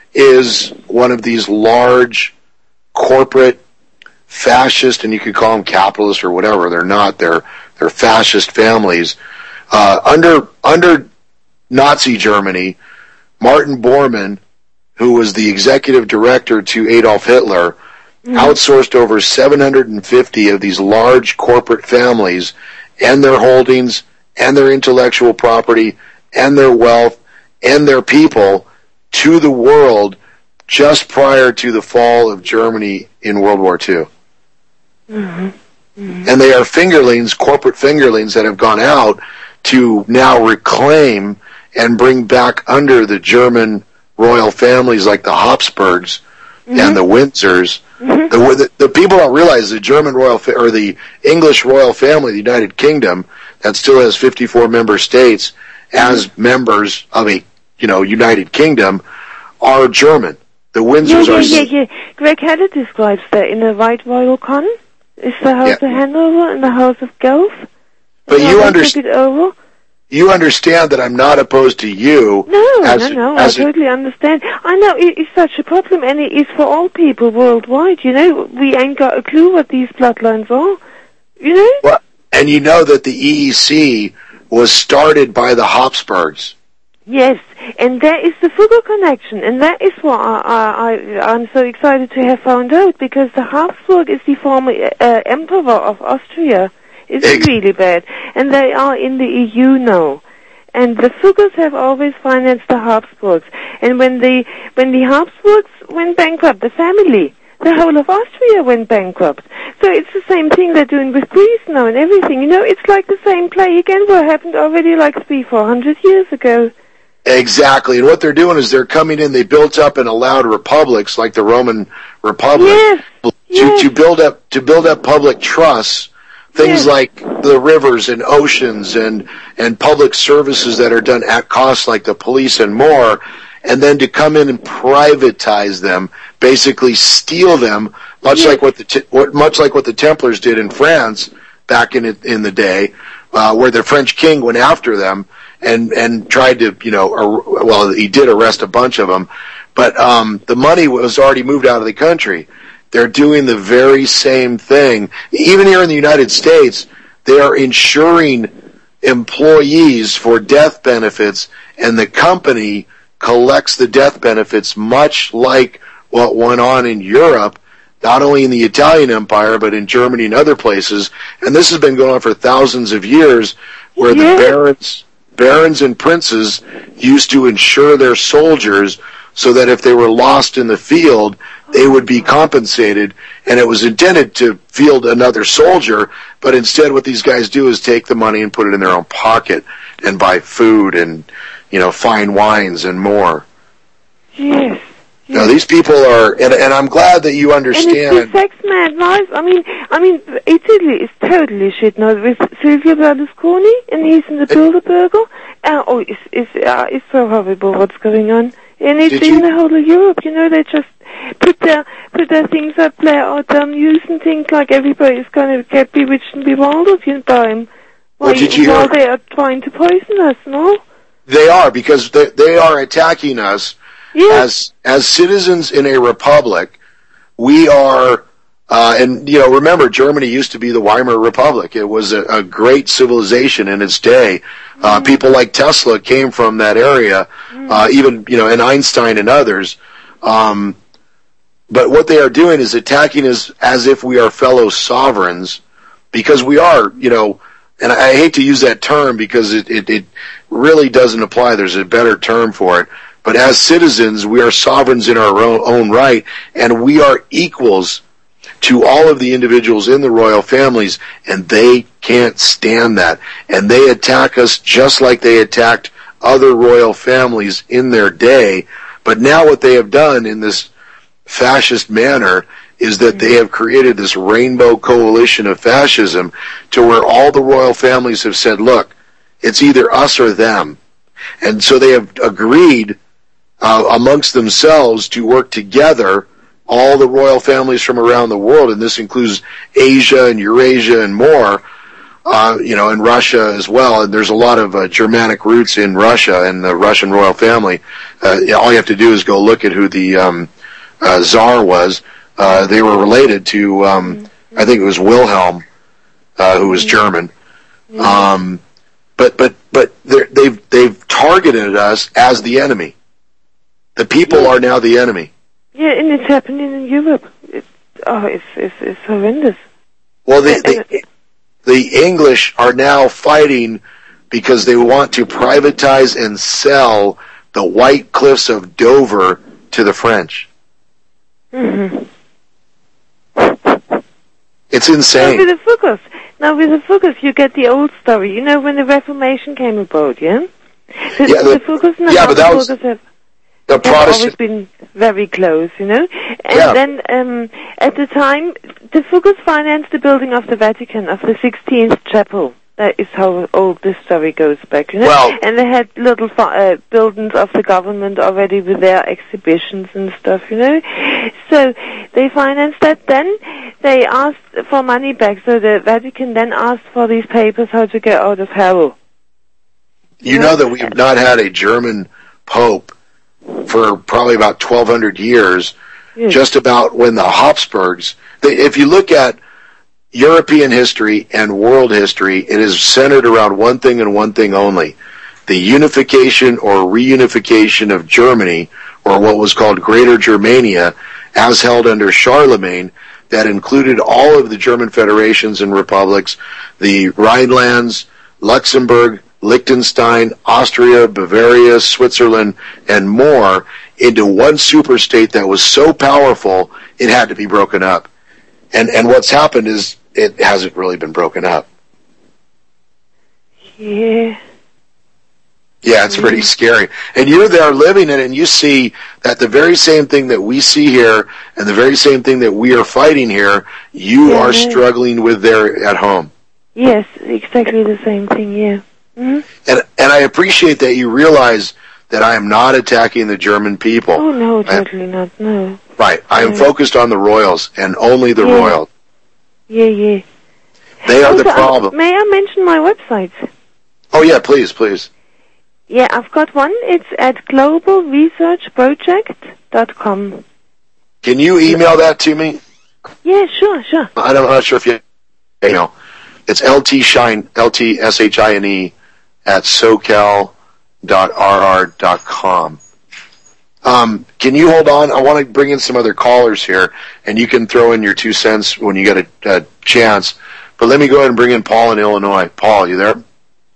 is one of these large corporate fascist, and you could call them capitalist or whatever. They're not. They're they're fascist families. Uh, under under Nazi Germany, Martin Bormann, who was the executive director to Adolf Hitler, mm-hmm. outsourced over seven hundred fifty of these large corporate families and their holdings and their intellectual property and their wealth and their people to the world just prior to the fall of Germany in World War Two. Mm-hmm. Mm-hmm. And they are fingerlings, corporate fingerlings that have gone out to now reclaim and bring back under the German royal families like the Habsburgs mm-hmm. and the Windsors. Mm-hmm. The, the, the people don't realize the German royal fa- or the English royal family, the United Kingdom, that still has fifty-four member states as mm-hmm. members of a you know United Kingdom, are German. The Windsors yeah, yeah, are. Yeah, yeah, yeah. Greg Hadley describes that in the Right Royal Con. It's the House yeah. of Hanover and the House of Guelph. But you understand. Over. You understand that I'm not opposed to you. No, as no, a, no. as I a, totally understand. I know it is such a problem, and it is for all people worldwide. You know, we ain't got a clue what these bloodlines are. You know. Well, and you know that the E E C was started by the Habsburgs. Yes, and that is the Fugger connection, and that is what I, I, I, I'm so excited to have found out, because the Habsburg is the former uh, emperor of Austria. It's Ex- really bad, and they are in the E U now. And the Fuggers have always financed the Habsburgs, and when the when the Habsburgs went bankrupt, the family, the whole of Austria went bankrupt. So it's the same thing they're doing with Greece now and everything. You know, it's like the same play again, what happened already like three, four hundred years ago. Exactly, and what they're doing is they're coming in, they built up and allowed republics like the Roman Republic yes, to, yes. to build up to build up public trusts, things yes. like the rivers and oceans and, and public services that are done at cost like the police and more, and then to come in and privatize them, basically steal them, much yes. like what the t- what, much like what the Templars did in France back in it, in the day, uh, where the French king went after them. And and tried to, you know, ar- well, he did arrest a bunch of them, but um, the money was already moved out of the country. They're doing the very same thing. Even here in the United States, they are insuring employees for death benefits, and the company collects the death benefits much like what went on in Europe, not only in the Italian Empire, but in Germany and other places. And this has been going on for thousands of years, where yeah. the barons... Barons and princes used to insure their soldiers so that if they were lost in the field, they would be compensated. And it was intended to field another soldier, but instead what these guys do is take the money and put it in their own pocket and buy food and, you know, fine wines and more. Yes, No, these people are, and, and I'm glad that you understand. And it's the sex mad life. I mean, I mean, Italy is totally shit now with Silvio Berlusconi, and he's in the Bilderberger. Uh, oh, it's it's uh, it's so horrible what's going on, and it's Did in you- the whole of Europe. You know, they just put their put their things up, play out their news and think like everybody's going to get bewitched and bewildered you know, by him. Well, did you while hear- they are trying to poison us, no? They are, because they, they are attacking us as as citizens in a republic. We are, uh, and you know, remember, Germany used to be the Weimar Republic. It was a, a great civilization in its day. Uh, people like Tesla came from that area, uh, even you know, and Einstein and others. Um, but what they are doing is attacking us as if we are fellow sovereigns, because we are, you know. And I hate to use that term because it, it, it really doesn't apply. There's a better term for it. But as citizens, we are sovereigns in our own, own right, and we are equals to all of the individuals in the royal families, and they can't stand that. And they attack us just like they attacked other royal families in their day. But now what they have done in this fascist manner is that they have created this rainbow coalition of fascism to where all the royal families have said, look, it's either us or them. And so they have agreed uh, amongst themselves to work together, all the royal families from around the world, and this includes Asia and Eurasia and more, uh, you know, and Russia as well. And there's a lot of uh, Germanic roots in Russia and the Russian royal family. Uh, all you have to do is go look at who the um, uh, Tsar was. Uh, they were related to, um, I think it was Wilhelm, uh, who was German. Um, but but but they've they've targeted us as the enemy. The people are now the enemy. Yeah, and it's happening in Europe. It's, oh, it's it's it's horrendous. Well, they, they, the English are now fighting because they want to privatize and sell the White Cliffs of Dover to the French. Mm-hmm. It's insane. Now with the Fuggers, now with the Fuggers, you get the old story. You know when the Reformation came about, yeah? The, Yeah, the- the Fuggers and the yeah, but that was Habsburgers have, the have Protestant- always been very close, you know. And Yeah. then um, at the time, the Fuggers financed the building of the Vatican, of the sixteenth chapel. That is how old this story goes back, you know. Well- and they had little fi- uh, buildings of the government already with their exhibitions and stuff, you know. So they financed that. Then they asked for money back. So the Vatican then asked for these papers how to get out of hell. You know that we've not had a German pope for probably about twelve hundred years, Yes. just about when the Habsburgs, they, if you look at European history and world history, it is centered around one thing and one thing only: the unification or reunification of Germany, or what was called Greater Germania, as held under Charlemagne, that included all of the German federations and republics, the Rhinelands, Luxembourg, Liechtenstein, Austria, Bavaria, Switzerland, and more, into one superstate that was so powerful it had to be broken up. And and what's happened is it hasn't really been broken up. Yeah. Yeah, it's pretty scary. And you're there living it, and you see that the very same thing that we see here and the very same thing that we are fighting here, you Yeah, are yeah. struggling with there at home. Yes, exactly the same thing, yeah. Mm-hmm. And and I appreciate that you realize that I am not attacking the German people. Oh, no, I- totally not, no. right. I am Yeah. focused on the royals and only the Yeah. royals. Yeah, yeah. They are the Also, um, problem. May I mention my website? Oh, yeah, please, please. Yeah, I've got one. It's at global research project dot com. Can you email that to me? Yeah, sure, sure. I don't, I'm not sure if you, you know, it's L T Shine, L T S H I N E at socal dot r r dot com. Um, can you hold on? I want to bring in some other callers here, and you can throw in your two cents when you get a, a chance. But let me go ahead and bring in Paul in Illinois. Paul, you there?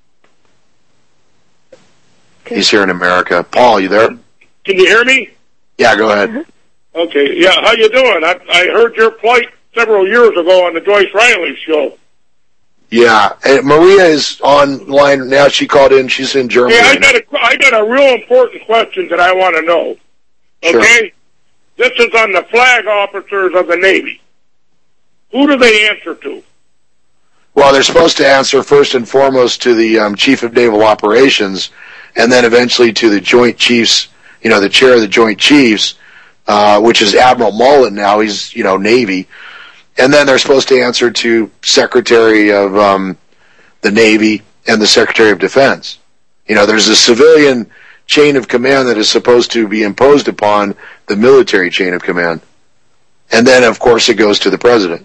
He's here in America. Paul, you there? Can you hear me? Yeah, go ahead. Okay. Yeah. How you doing? I I heard your plight several years ago on the Joyce Riley show. Yeah, and Maria is online now. She called in. She's in Germany. Hey, I got a I got a real important question that I want to know. Sure. Okay. This is on the flag officers of the Navy. Who do they answer to? Well, they're supposed to answer first and foremost to the um, Chief of Naval Operations, and then eventually to the Joint Chiefs, you know, the chair of the Joint Chiefs, uh, which is Admiral Mullen now. He's, you know, Navy. And then they're supposed to answer to Secretary of um, the Navy and the Secretary of Defense. You know, there's a civilian chain of command that is supposed to be imposed upon the military chain of command. And then, of course, it goes to the President.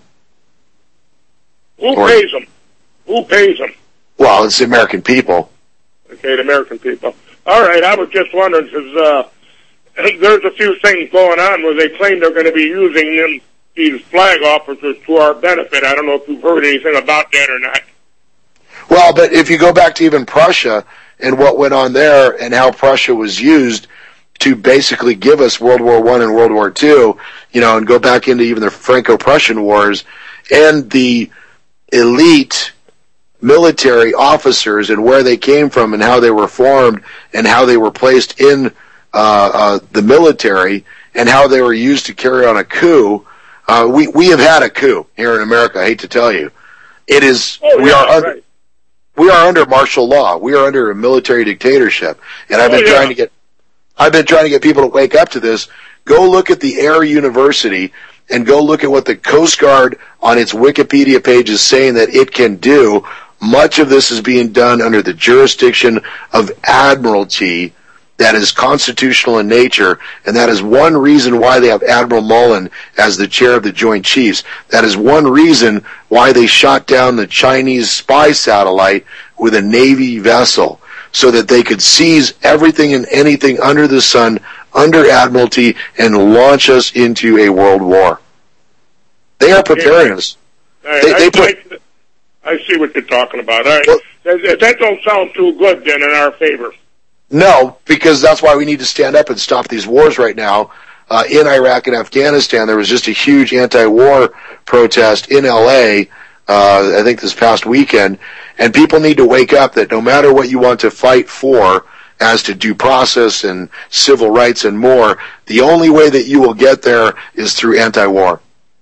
Who Or- pays them? Who pays them? Well, it's the American people. Okay, the American people. All right, I was just wondering, because uh, there's a few things going on where they claim they're going to be using them, these flag officers, to our benefit. I don't know if you've heard anything about that or not. Well, but if you go back to even Prussia and what went on there and how Prussia was used to basically give us World War One and World War Two, you know, and go back into even the Franco-Prussian wars and the elite military officers and where they came from and how they were formed and how they were placed in uh, uh, the military and how they were used to carry on a coup. Uh, we, we have had a coup here in America, I hate to tell you. It is, Oh, we yeah, are under, right. we are under martial law. We are under a military dictatorship. And I've Oh, been yeah. trying to get, I've been trying to get people to wake up to this. Go look at the Air University and go look at what the Coast Guard on its Wikipedia page is saying that it can do. Much of this is being done under the jurisdiction of Admiralty that is constitutional in nature, and that is one reason why they have Admiral Mullen as the chair of the Joint Chiefs. That is one reason why they shot down the Chinese spy satellite with a Navy vessel, so that they could seize everything and anything under the sun, under Admiralty, and launch us into a world war. They are preparing us. All right, They- I, they put- I, I see what you're talking about. All right. that, that don't sound too good, then, in our favor. No, because that's why we need to stand up and stop these wars right now. Uh, in Iraq and Afghanistan, there was just a huge anti-war protest in L A, uh, I think this past weekend, and people need to wake up that no matter what you want to fight for, as to due process and civil rights and more, the only way that you will get there is through anti-war.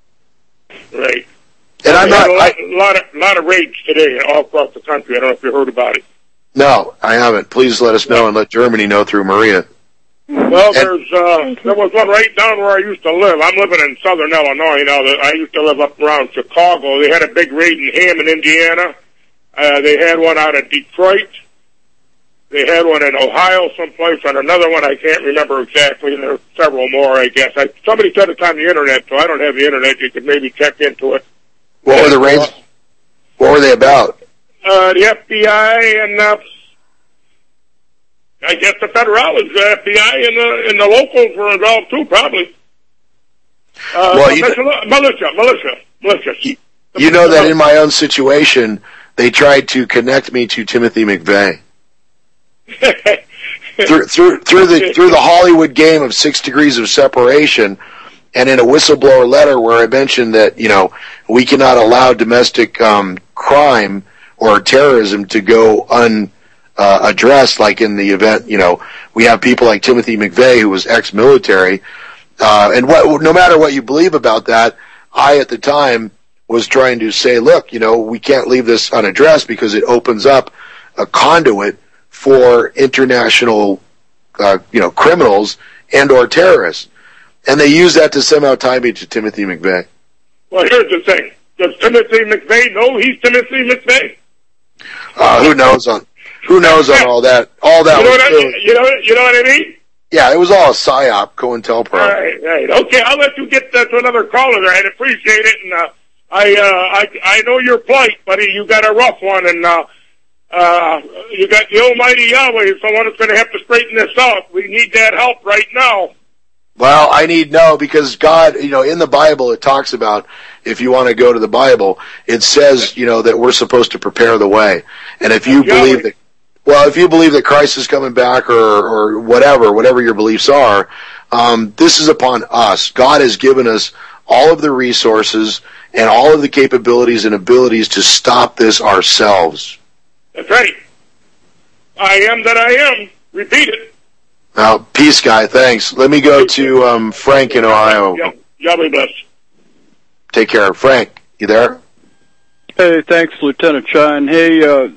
Right. And I'm We had not, a lot, I, lot, of, lot of rage today all across the country. I don't know if you heard about it. no, I haven't. Please let us know and let Germany know through Maria. Well, there's uh, there was one right down where I used to live. I'm living in southern Illinois now. I used to live up around Chicago. They had a big raid in Hammond, Indiana. Uh, they had one out of Detroit. They had one in Ohio someplace, and another one I can't remember exactly, and there are several more, I guess. I, somebody said it's on the Internet, so I don't have the Internet. You could maybe check into it. What were the raids? What were they about? Uh, the F B I and, uh, I guess the Federales, the F B I and the, and the locals were involved too, probably. Uh, Well, you- militia, militia, militia, militia. You know that in my own situation, they tried to connect me to Timothy McVeigh. through, through, through the through the Hollywood game of Six Degrees of Separation, and in a whistleblower letter where I mentioned that, you know, we cannot allow domestic um, crime or terrorism to go unaddressed, uh, like in the event, you know, we have people like Timothy McVeigh, who was ex-military, uh, and what, no matter what you believe about that, I at the time was trying to say, look, you know, we can't leave this unaddressed because it opens up a conduit for international, uh, you know, criminals and or terrorists. And they use that to somehow tie me to Timothy McVeigh. Well, here's the thing. Does Timothy McVeigh know he's Timothy McVeigh? Uh, who knows on, who knows on all that, all that You know, was what I, really- you, know, you know what I mean? yeah, it was all a psyop, COINTELPRO. Right, right. Okay, I'll let you get uh, to another caller there. I'd appreciate it. And uh, I, uh, I, I know your plight, buddy. You got a rough one, and uh, uh, you got the Almighty Yahweh, someone that's going to have to straighten this out. We need that help right now. Well, I need no, because God, you know, in the Bible it talks about, if you want to go to the Bible, it says, you know, that we're supposed to prepare the way. And if you believe that, well, if you believe that Christ is coming back or, or whatever, whatever your beliefs are, um, this is upon us. God has given us all of the resources and all of the capabilities and abilities to stop this ourselves. That's right. I am that I am. Repeat it. Oh, peace, guy. Thanks. Let me go to um, Frank in Ohio. Y'all be blessed. Take care. Frank, you there? Hey, thanks, Lieutenant Shine. Hey, uh,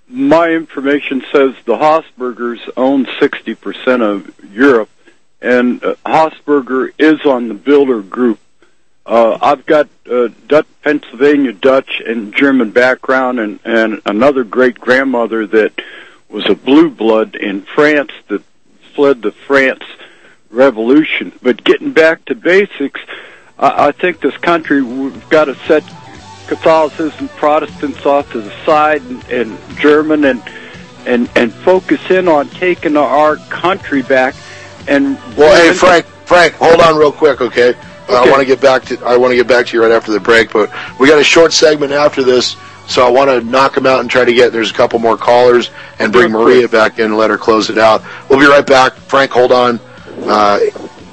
my information says the Hausbergers own sixty percent of Europe, and uh, Hausberger is on the Builder Group. Uh, I've got uh, Dutch, Pennsylvania Dutch and German background, and, and another great-grandmother that was a blue blood in France that fled the France Revolution. But getting back to basics, I, I think this country, we've got to set Catholicism, Protestants off to the side, and, and German, and, and and focus in on taking our country back. And well, hey, Frank, Frank, hold on real quick, okay? okay. Uh, I want to get back to I want to get back to you right after the break, but we got a short segment after this, so I want to knock them out and try to get. There's a couple more callers and bring Maria back in and let her close it out. We'll be right back. Frank, hold on. Uh,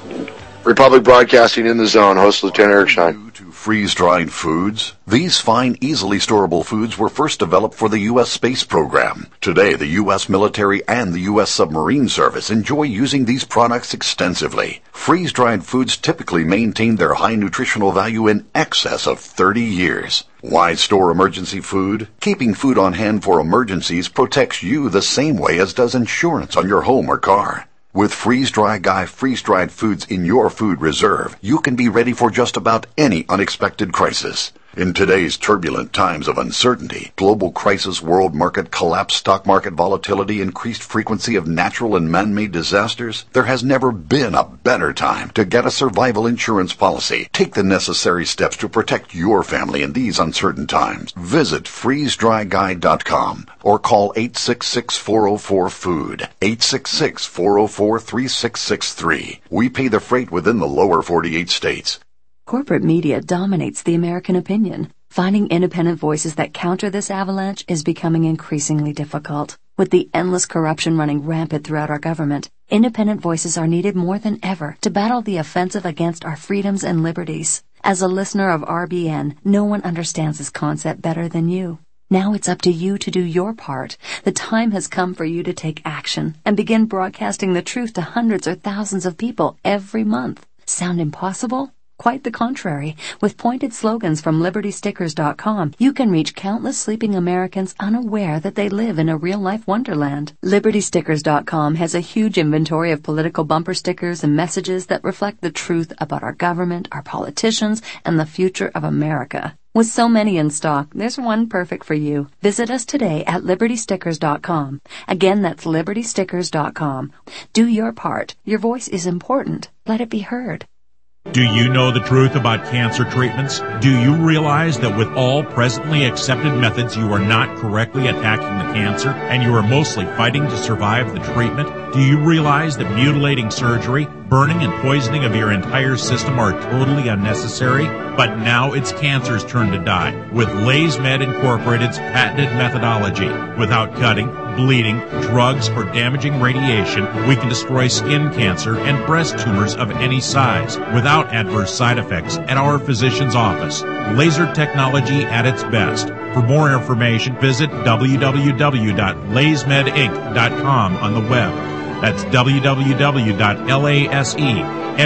Republic Broadcasting in the Zone. Host Lieutenant Eric Shine. Freeze-dried foods? These fine, easily storable foods were first developed for the U S space program. Today, the U S military and the U S submarine service enjoy using these products extensively. Freeze-dried foods typically maintain their high nutritional value in excess of thirty years. Why store emergency food? Keeping food on hand for emergencies protects you the same way as does insurance on your home or car. With Freeze-Dry Guy freeze-dried foods in your food reserve, you can be ready for just about any unexpected crisis. In today's turbulent times of uncertainty, global crisis, world market collapse, stock market volatility, increased frequency of natural and man-made disasters, there has never been a better time to get a survival insurance policy. Take the necessary steps to protect your family in these uncertain times. Visit freeze dry guy dot com or call eight six six, four zero four, food, eight six six, four zero four, three six six three. We pay the freight within the lower forty-eight states. Corporate media dominates the American opinion. Finding independent voices that counter this avalanche is becoming increasingly difficult. With the endless corruption running rampant throughout our government, independent voices are needed more than ever to battle the offensive against our freedoms and liberties. As a listener of R B N, no one understands this concept better than you. Now it's up to you to do your part. The time has come for you to take action and begin broadcasting the truth to hundreds or thousands of people every month. Sound impossible? Quite the contrary. With pointed slogans from liberty stickers dot com, you can reach countless sleeping Americans unaware that they live in a real-life wonderland. liberty stickers dot com has a huge inventory of political bumper stickers and messages that reflect the truth about our government, our politicians, and the future of America. With so many in stock, there's one perfect for you. Visit us today at liberty stickers dot com. Again, that's liberty stickers dot com. Do your part. Your voice is important. Let it be heard. Do you know the truth about cancer treatments? Do you realize that with all presently accepted methods, you are not correctly attacking the cancer, and you are mostly fighting to survive the treatment? Do you realize that mutilating surgery, burning and poisoning of your entire system are totally unnecessary? But now it's cancer's turn to die with LaysMed Incorporated's patented methodology. Without cutting, bleeding, drugs, or damaging radiation, we can destroy skin cancer and breast tumors of any size without adverse side effects at our physician's office. Laser technology at its best. For more information, visit w w w dot lays med inc dot com on the web. That's w w w dot laysmed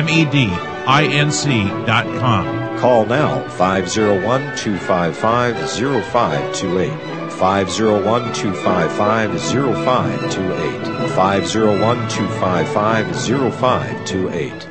inc dot com. Call now, five oh one, two five five, oh five two eight. five oh one, two five five, oh five two eight. five oh one, two five five, oh five two eight.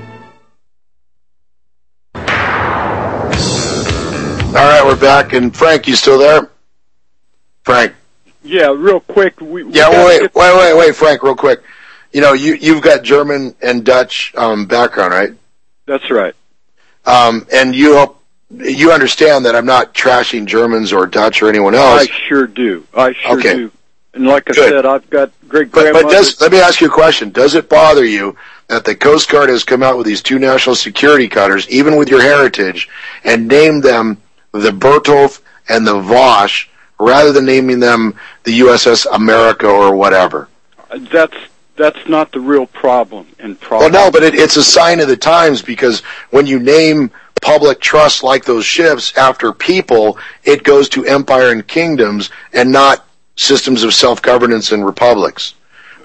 All right, we're back. And Frank, you still there? Frank. Yeah, real quick. We, we yeah, wait, wait, wait, wait, wait, Frank, real quick. You know, you, you've got German and Dutch um, background, right? That's right. Um, and you hope, you understand that I'm not trashing Germans or Dutch or anyone else. I sure do. I sure okay. do. And like I Good. said, I've got great But, grandmothers. but does, let me ask you a question. Does it bother you that the Coast Guard has come out with these two national security cutters, even with your heritage, and named them the Bertolf and the Vosch, rather than naming them the U S S America or whatever? That's that's not the real problem. And problem. Well, no, but it, it's a sign of the times, because when you name public trusts like those ships after people, it goes to empire and kingdoms and not systems of self-governance and republics.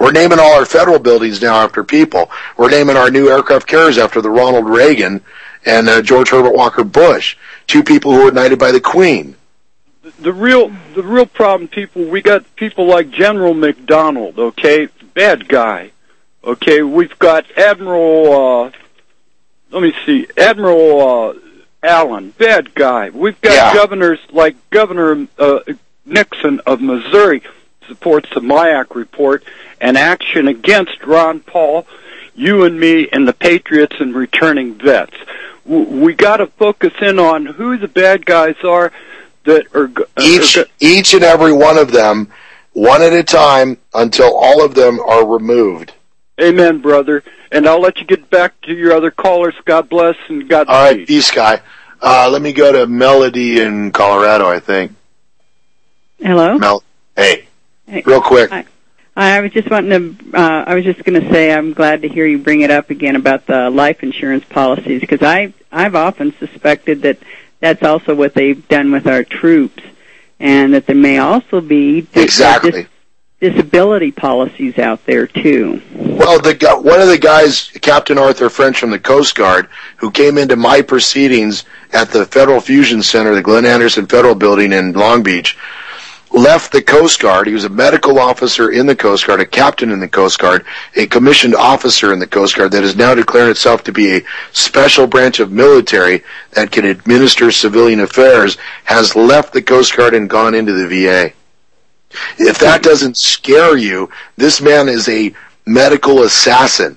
We're naming all our federal buildings now after people. We're naming our new aircraft carriers after the Ronald Reagan and uh, George Herbert Walker Bush, two people who were knighted by the Queen. The real, the real problem, people, we got people like General McDonald, okay, bad guy, okay. We've got Admiral, uh, let me see, Admiral uh, Allen, bad guy. We've got yeah. governors like Governor uh, Nixon of Missouri supports the MIAC report and action against Ron Paul, you and me, and the Patriots and returning vets. We got to focus in on who the bad guys are. That are, uh, each are, each and every one of them, one at a time, until all of them are removed. Amen, brother. And I'll let you get back to your other callers. God bless and God All right, peace, Guy. Uh, let me go to Melody in Colorado, I think. Hello? Mel- hey. hey, real quick. I, I was just wanting to, uh, I was just going to say I'm glad to hear you bring it up again about the life insurance policies, because I, I've often suspected that that's also what they've done with our troops, and that there may also be dis- exactly. dis- disability policies out there too. Well, the one of the guys, Captain Arthur French from the Coast Guard, who came into my proceedings at the Federal Fusion Center, the Glenn Anderson Federal Building in Long Beach, left the Coast Guard. He was a medical officer in the Coast Guard, a captain in the Coast Guard, a commissioned officer in the Coast Guard that has now declared itself to be a special branch of military that can administer civilian affairs, has left the Coast Guard and gone into the V A. If that doesn't scare you, this man is a medical assassin.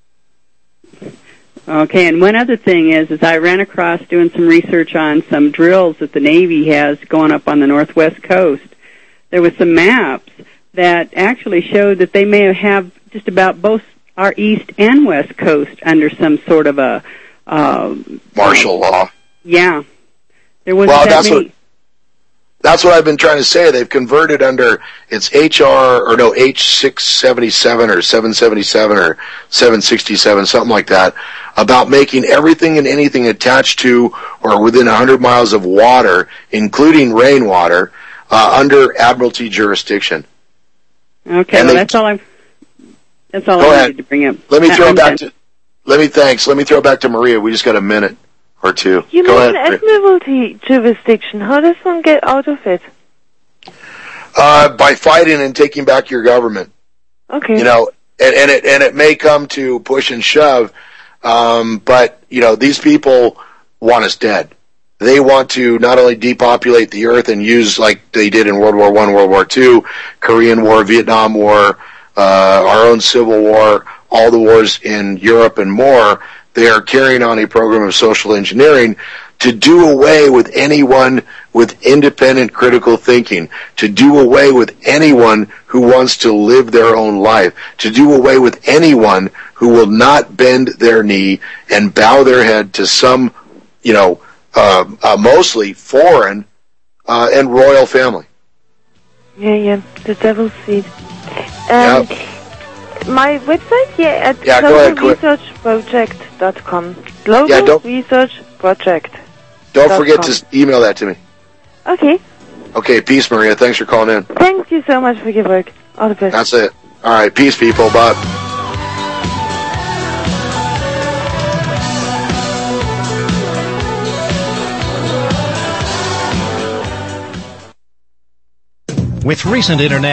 Okay, and one other thing is, is I ran across doing some research on some drills that the Navy has going up on the northwest coast. There was some maps that actually showed that they may have just about both our east and west coast under some sort of a uh, martial law. Yeah, there wasn't well, that that's many. What, that's what I've been trying to say. They've converted under it's H R or no H six seventy-seven or seven seventy-seven or seven sixty-seven, something like that, about making everything and anything attached to or within one hundred miles of water, including rainwater, Uh, under Admiralty jurisdiction. Okay, and well, they, that's all I'm. That's all I wanted ahead. to bring up. Let me throw I'm it back done. to. Let me thanks. Let me throw it back to Maria. We just got a minute or two. You Go mean ahead. Admiralty jurisdiction? How does one get out of it? Uh, by fighting and taking back your government. Okay. You know, and, and it and it may come to push and shove, um, but you know these people want us dead. They want to not only depopulate the earth and use, like they did in World War One, World War Two, Korean War, Vietnam War, uh, our own Civil War, all the wars in Europe and more. They are carrying on a program of social engineering to do away with anyone with independent critical thinking, to do away with anyone who wants to live their own life, to do away with anyone who will not bend their knee and bow their head to some, you know, Uh, uh, mostly foreign uh, and royal family. Yeah, yeah, the devil's seed. Um, yep. My website, yeah, at yeah, global research project dot com. Global yeah, don't, Research Project. Don't forget to email that to me. Okay. Okay, peace, Maria. Thanks for calling in. Thank you so much for your work. All the best. That's it. All right, peace, people. Bye. With recent internet